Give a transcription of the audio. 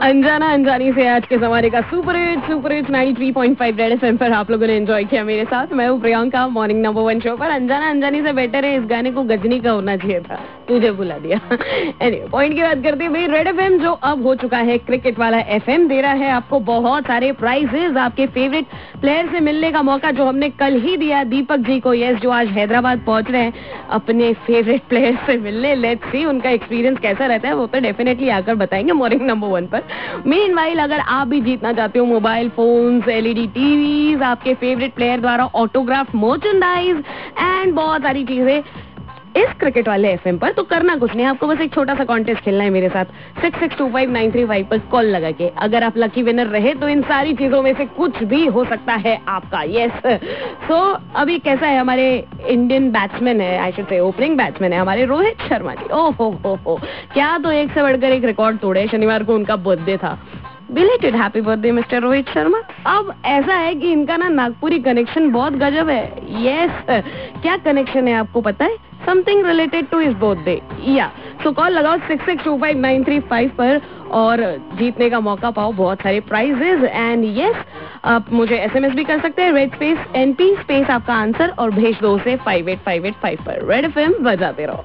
अनजाना अनजानी से आज के जमाने का सुपर हिट 93.5 रेड एफएम पर आप लोगों ने एंजॉय किया मेरे साथ। मैं हूँ प्रियंका, मॉर्निंग नंबर 1 शो पर। अनजाना अनजानी से बेटर है इस गाने को गजनी का होना चाहिए था, तुझे बुला दिया। एनीवे, पॉइंट की बात करते हैं। रेड एफएम जो अब हो चुका है क्रिकेट वाला एफएम, दे रहा है आपको बहुत सारे प्राइजेस, आपके फेवरेट प्लेयर से मिलने का मौका जो हमने कल ही दिया दीपक जी को। यस, जो आज हैदराबाद पहुंच रहे हैं अपने फेवरेट प्लेयर से मिलने। लेट्स सी उनका एक्सपीरियंस कैसा रहता है, वो तो डेफिनेटली आकर बताएंगे मॉर्निंग नंबर 1 पर। मीनवाइल अगर आप भी जीतना चाहते हो मोबाइल फोन्स, एलईडी टीवीज, आपके फेवरेट प्लेयर द्वारा ऑटोग्राफ मर्चेंडाइज एंड बहुत सारी चीजें इस क्रिकेट वाले एफएम पर, तो करना कुछ नहीं, आपको बस एक छोटा सा कॉन्टेस्ट खेलना है मेरे साथ। 662593 पर कॉल लगा के अगर आप लकी विनर रहे तो इन सारी चीजों में से कुछ भी हो सकता है आपका। यस, सो अभी कैसा है, हमारे इंडियन बैट्समैन है, I should say opening batsman है हमारे रोहित शर्मा जी। ओ हो, क्या तो एक से बढ़कर एक रिकॉर्ड तोड़े। शनिवार को उनका बर्थडे था। Belated happy birthday Mister Rohit Sharma. अब ऐसा है कि इनका ना नागपुरी कनेक्शन बहुत गजब है। यस, क्या कनेक्शन है आपको पता है? Something related to his birthday. या सो कॉल लगाओ 662593 पर और जीतने का मौका पाओ बहुत सारे प्राइजेस। एंड यस, आप मुझे एसएमएस भी कर सकते हैं, रेड स्पेस NP स्पेस आपका आंसर और भेज दो उसे 58585 पर। रेड एफएम बजाते रहो।